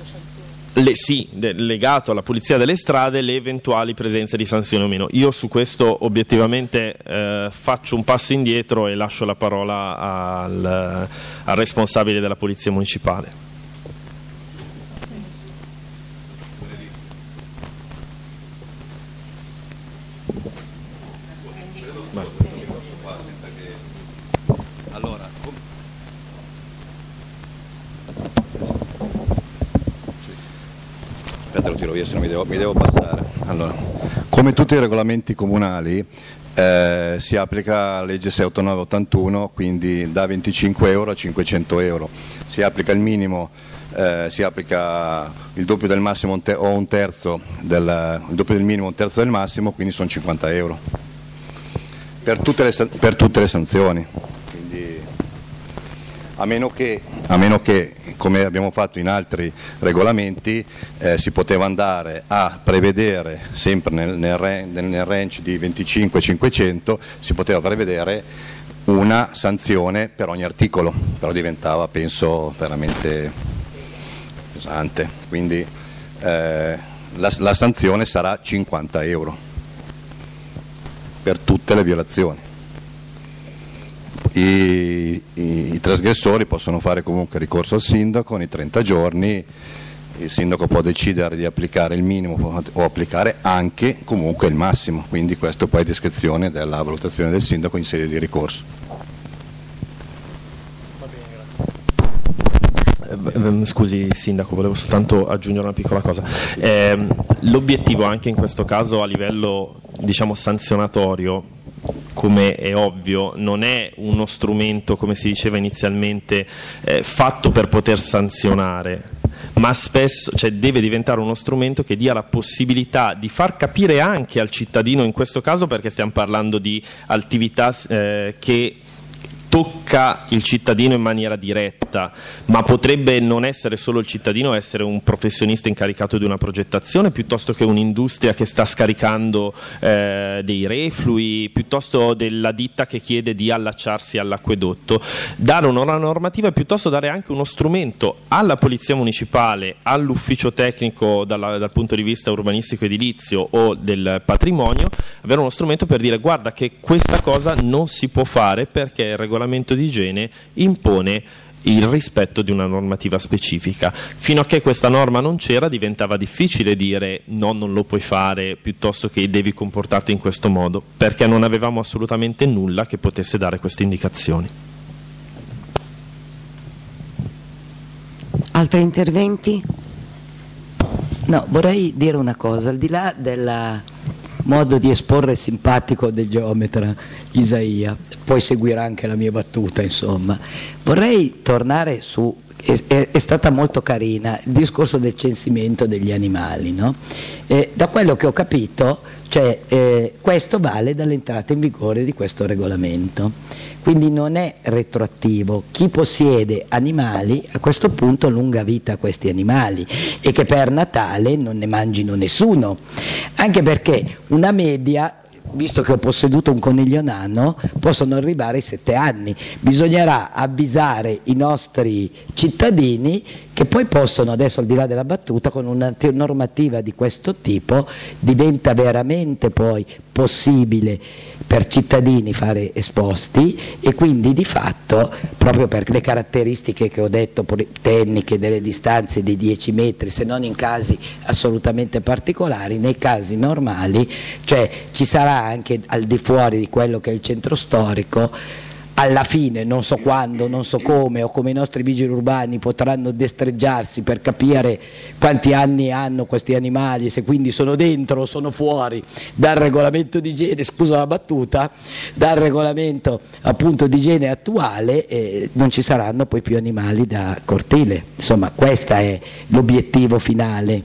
Legato alla pulizia delle strade, le eventuali presenze di sanzioni o meno. Io su questo obiettivamente faccio un passo indietro e lascio la parola al responsabile della polizia municipale. Lo tiro via, se no mi devo passare. Allora, come tutti i regolamenti comunali si applica la legge 689/81, quindi da 25 euro a 500 euro. Si applica il minimo, si applica il doppio del massimo o un terzo il doppio del minimo, un terzo del massimo, quindi sono 50 euro per tutte le sanzioni. Quindi, a meno che, come abbiamo fatto in altri regolamenti, si poteva andare a prevedere, sempre nel range di 25-500, si poteva prevedere una sanzione per ogni articolo, però diventava, penso, veramente pesante. Quindi la sanzione sarà 50 euro per tutte le violazioni. I trasgressori possono fare comunque ricorso al sindaco nei 30 giorni, il sindaco può decidere di applicare il minimo o applicare anche comunque il massimo, quindi questo poi è discrezione della valutazione del sindaco in sede di ricorso. Va bene, grazie. Scusi sindaco, volevo soltanto aggiungere una piccola cosa. L'obiettivo anche in questo caso a livello, diciamo, sanzionatorio, come è ovvio, non è uno strumento, come si diceva inizialmente, fatto per poter sanzionare, ma spesso, deve diventare uno strumento che dia la possibilità di far capire anche al cittadino, in questo caso perché stiamo parlando di attività che tocca il cittadino in maniera diretta, ma potrebbe non essere solo il cittadino, essere un professionista incaricato di una progettazione, piuttosto che un'industria che sta scaricando dei reflui, piuttosto della ditta che chiede di allacciarsi all'acquedotto. Dare una normativa e piuttosto dare anche uno strumento alla polizia municipale, all'ufficio tecnico dal punto di vista urbanistico edilizio o del patrimonio, avere uno strumento per dire: guarda che questa cosa non si può fare perché il regolamento di igiene impone il rispetto di una normativa specifica. Fino a che questa norma non c'era diventava difficile dire no, non lo puoi fare, piuttosto che devi comportarti in questo modo, perché non avevamo assolutamente nulla che potesse dare queste indicazioni. Altri interventi? No, vorrei dire una cosa, al di là del modo di esporre simpatico del geometra Isaia, poi seguirà anche la mia battuta, insomma, vorrei tornare su, è stata molto carina il discorso del censimento degli animali, no? Da quello che ho capito, cioè, questo vale dall'entrata in vigore di questo regolamento. Quindi non è retroattivo, chi possiede animali a questo punto lunga vita a questi animali e che per Natale non ne mangino nessuno, anche perché una media, visto che ho posseduto un coniglio nano, possono arrivare ai 7 anni, bisognerà avvisare i nostri cittadini che poi possono, adesso al di là della battuta, con una normativa di questo tipo diventa veramente poi possibile per cittadini fare esposti e quindi di fatto, proprio per le caratteristiche che ho detto tecniche delle distanze di 10 metri, se non in casi assolutamente particolari, nei casi normali, cioè ci sarà anche al di fuori di quello che è il centro storico, alla fine, non so quando, non so come, o come i nostri vigili urbani potranno destreggiarsi per capire quanti anni hanno questi animali, se quindi sono dentro o sono fuori dal regolamento di igiene, scusa la battuta, dal regolamento appunto di igiene attuale, non ci saranno poi più animali da cortile. Insomma, questo è l'obiettivo finale,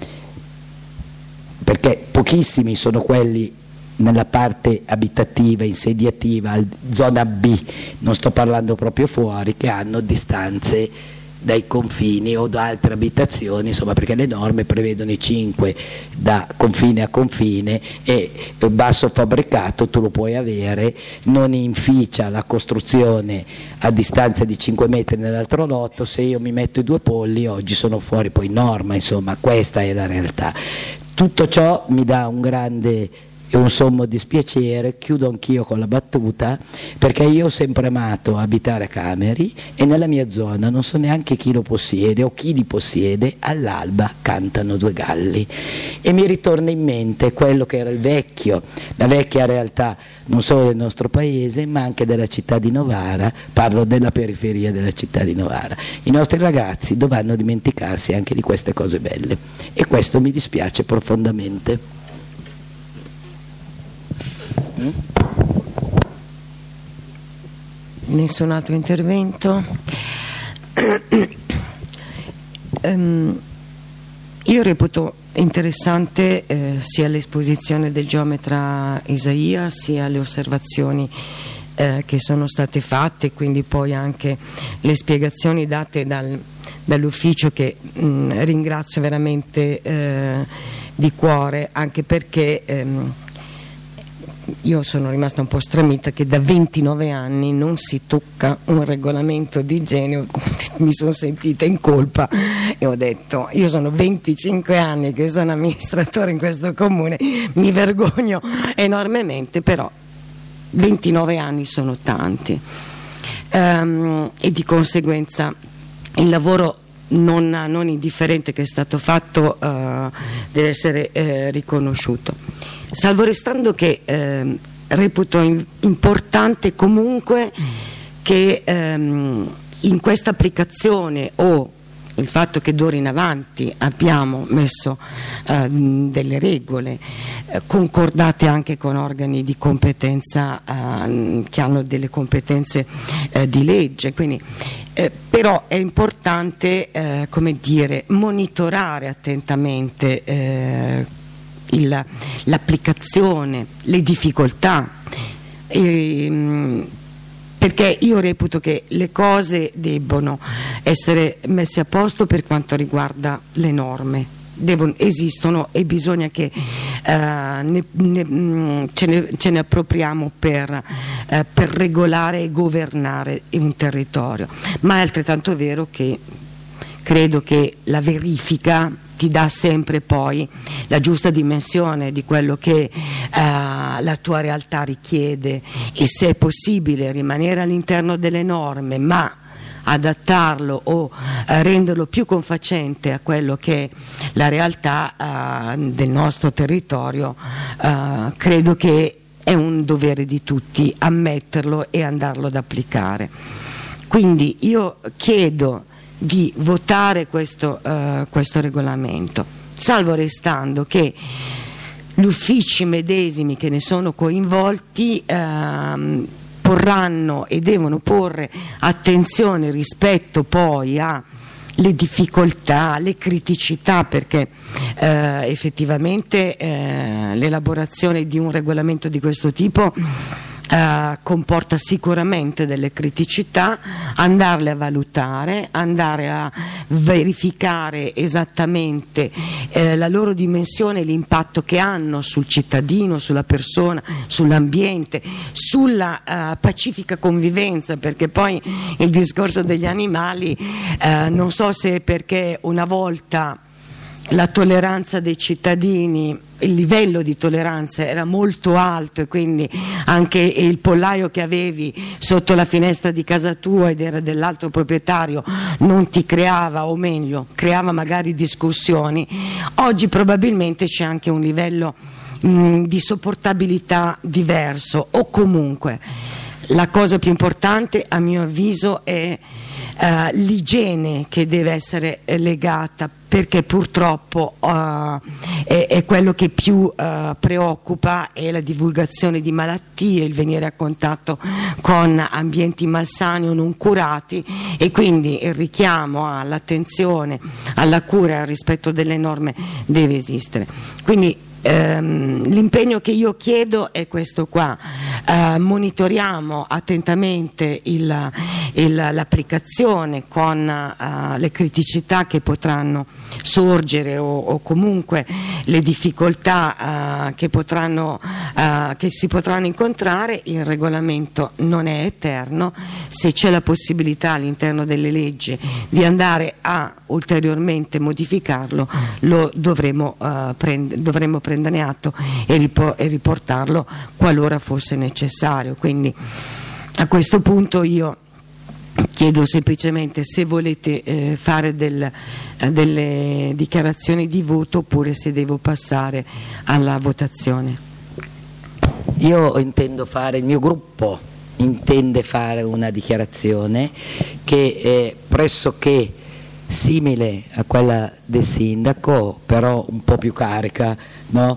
perché pochissimi sono quelli nella parte abitativa, insediativa, zona B, non sto parlando proprio fuori, che hanno distanze dai confini o da altre abitazioni, insomma, perché le norme prevedono i 5 da confine a confine e basso fabbricato tu lo puoi avere, non inficia la costruzione a distanza di 5 metri nell'altro lotto. Se io mi metto i 2 polli oggi sono fuori poi norma, insomma questa è la realtà. Tutto ciò mi dà un grande e un sommo dispiacere, chiudo anch'io con la battuta, perché io ho sempre amato abitare a Cameri e nella mia zona non so neanche chi lo possiede o chi li possiede, all'alba cantano 2 galli e mi ritorna in mente quello che era la vecchia realtà non solo del nostro paese ma anche della città di Novara, parlo della periferia della città di Novara. I nostri ragazzi dovranno dimenticarsi anche di queste cose belle e questo mi dispiace profondamente. Nessun altro intervento? Io reputo interessante sia l'esposizione del geometra Isaia sia le osservazioni che sono state fatte, quindi poi anche le spiegazioni date dall'ufficio che ringrazio veramente di cuore, anche perché io sono rimasta un po' stremita che da 29 anni non si tocca un regolamento di igiene. Mi sono sentita in colpa e ho detto, io sono 25 anni che sono amministratore in questo comune, mi vergogno enormemente, però 29 anni sono tanti e di conseguenza il lavoro non indifferente che è stato fatto deve essere riconosciuto, salvo restando che reputo importante comunque che in questa applicazione o il fatto che d'ora in avanti abbiamo messo delle regole concordate anche con organi di competenza che hanno delle competenze di legge, quindi però è importante come dire, monitorare attentamente l'applicazione, le difficoltà, perché io reputo che le cose debbono essere messe a posto per quanto riguarda le norme, esistono e bisogna che ce ne appropriamo per regolare e governare un territorio, ma è altrettanto vero che credo che la verifica ti dà sempre poi la giusta dimensione di quello che la tua realtà richiede e se è possibile rimanere all'interno delle norme ma adattarlo o renderlo più confacente a quello che è la realtà del nostro territorio, credo che è un dovere di tutti ammetterlo e andarlo ad applicare. Quindi io chiedo di votare questo regolamento, salvo restando che gli uffici medesimi che ne sono coinvolti porranno e devono porre attenzione rispetto poi alle difficoltà, alle criticità, perché effettivamente l'elaborazione di un regolamento di questo tipo comporta sicuramente delle criticità, andarle a valutare, andare a verificare esattamente la loro dimensione, l'impatto che hanno sul cittadino, sulla persona, sull'ambiente, sulla pacifica convivenza, perché poi il discorso degli animali non so se è perché una volta la tolleranza dei cittadini, il livello di tolleranza era molto alto e quindi anche il pollaio che avevi sotto la finestra di casa tua ed era dell'altro proprietario non ti creava, o meglio creava magari discussioni. Oggi probabilmente c'è anche un livello di sopportabilità diverso, o comunque la cosa più importante a mio avviso è l'igiene che deve essere legata, perché purtroppo è quello che più preoccupa, è la divulgazione di malattie, il venire a contatto con ambienti malsani o non curati, e quindi il richiamo all'attenzione, alla cura e al rispetto delle norme deve esistere. Quindi l'impegno che io chiedo è questo qua: monitoriamo attentamente l'applicazione con le criticità che potranno sorgere o comunque le difficoltà che si potranno incontrare. Il regolamento non è eterno, se c'è la possibilità all'interno delle leggi di andare a ulteriormente modificarlo, lo dovremo prenderne atto e riportarlo qualora fosse necessario. Quindi a questo punto io chiedo semplicemente se volete fare delle dichiarazioni di voto oppure se devo passare alla votazione. Io intendo fare, il mio gruppo intende fare una dichiarazione che è pressoché simile a quella del sindaco, però un po' più carica, no?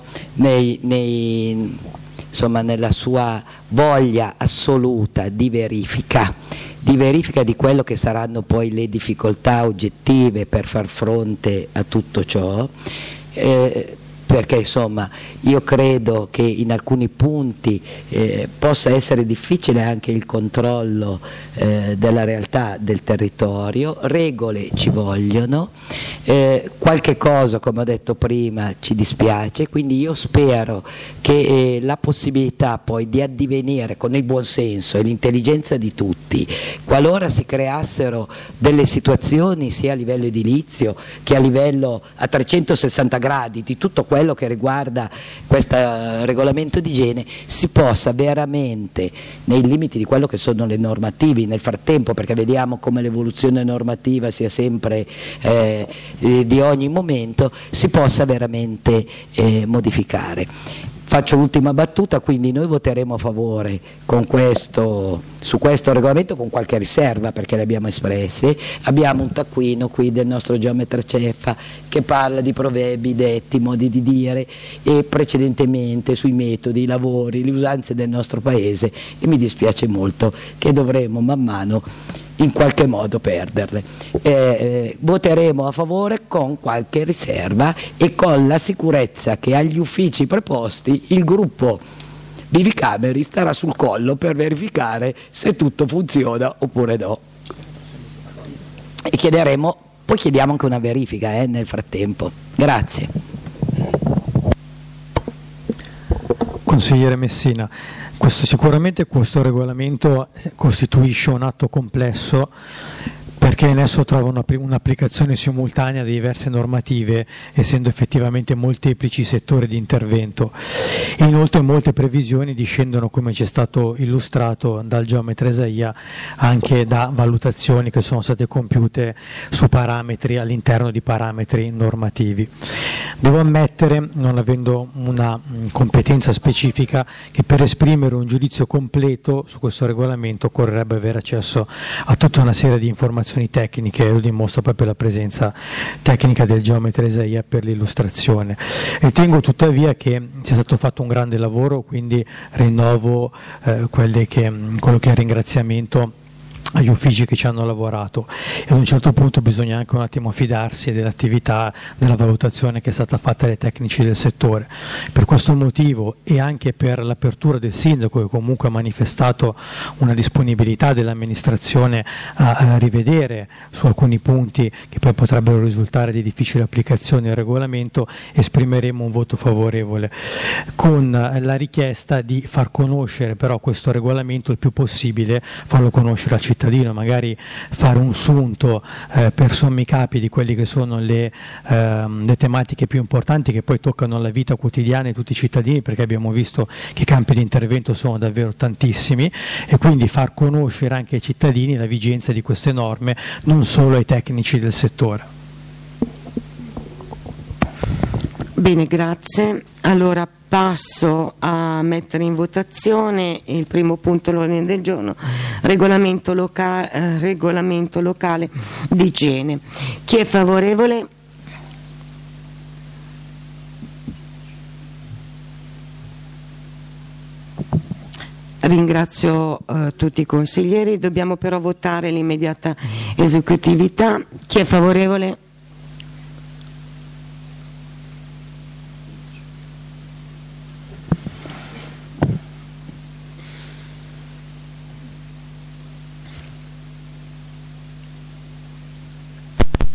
Insomma, nella sua voglia assoluta di verifica di quello che saranno poi le difficoltà oggettive per far fronte a tutto ciò, perché insomma io credo che in alcuni punti possa essere difficile anche il controllo della realtà del territorio, regole ci vogliono, qualche cosa, come ho detto prima, ci dispiace, quindi io spero che la possibilità poi di addivenire con il buonsenso e l'intelligenza di tutti, qualora si creassero delle situazioni sia a livello edilizio che a livello a 360 gradi di tutto quello che riguarda questo regolamento di igiene, si possa veramente, nei limiti di quello che sono le normativi, nel frattempo, perché vediamo come l'evoluzione normativa sia sempre di ogni momento, si possa veramente modificare. Faccio l'ultima battuta, quindi noi voteremo a favore su questo regolamento con qualche riserva, perché le abbiamo espresse. Abbiamo un taccuino qui del nostro geometra Ceffa che parla di proverbi, detti, modi di dire e precedentemente sui metodi, i lavori, le usanze del nostro paese, e mi dispiace molto che dovremo man mano in qualche modo perderle. Voteremo a favore con qualche riserva e con la sicurezza che agli uffici preposti il gruppo Vivicameri starà sul collo per verificare se tutto funziona oppure no. E poi chiediamo anche una verifica nel frattempo. Grazie. Consigliere Messina, sicuramente questo regolamento costituisce un atto complesso, perché in esso trova un'applicazione simultanea di diverse normative, essendo effettivamente molteplici i settori di intervento. E inoltre molte previsioni discendono, come ci è stato illustrato dal geometra Isaia, anche da valutazioni che sono state compiute su parametri, all'interno di parametri normativi. Devo ammettere, non avendo una competenza specifica, che per esprimere un giudizio completo su questo regolamento occorrerebbe avere accesso a tutta una serie di informazioni tecniche, e lo dimostra proprio la presenza tecnica del geometra Isaia per l'illustrazione. Ritengo tuttavia che sia stato fatto un grande lavoro, quindi rinnovo quello che è il ringraziamento agli uffici che ci hanno lavorato, e ad un certo punto bisogna anche un attimo fidarsi dell'attività, della valutazione che è stata fatta dai tecnici del settore. Per questo motivo, e anche per l'apertura del sindaco, che comunque ha manifestato una disponibilità dell'amministrazione a rivedere su alcuni punti che poi potrebbero risultare di difficile applicazione al regolamento, esprimeremo un voto favorevole, con la richiesta di far conoscere però questo regolamento il più possibile, farlo conoscere al cittadino, magari fare un sunto per sommi capi di quelli che sono le tematiche più importanti che poi toccano la vita quotidiana di tutti i cittadini, perché abbiamo visto che i campi di intervento sono davvero tantissimi, e quindi far conoscere anche ai cittadini la vigenza di queste norme, non solo ai tecnici del settore. Bene, grazie. Allora passo a mettere in votazione il primo punto all'ordine del giorno, regolamento locale di igiene. Chi è favorevole? Ringrazio tutti i consiglieri, dobbiamo però votare l'immediata esecutività. Chi è favorevole?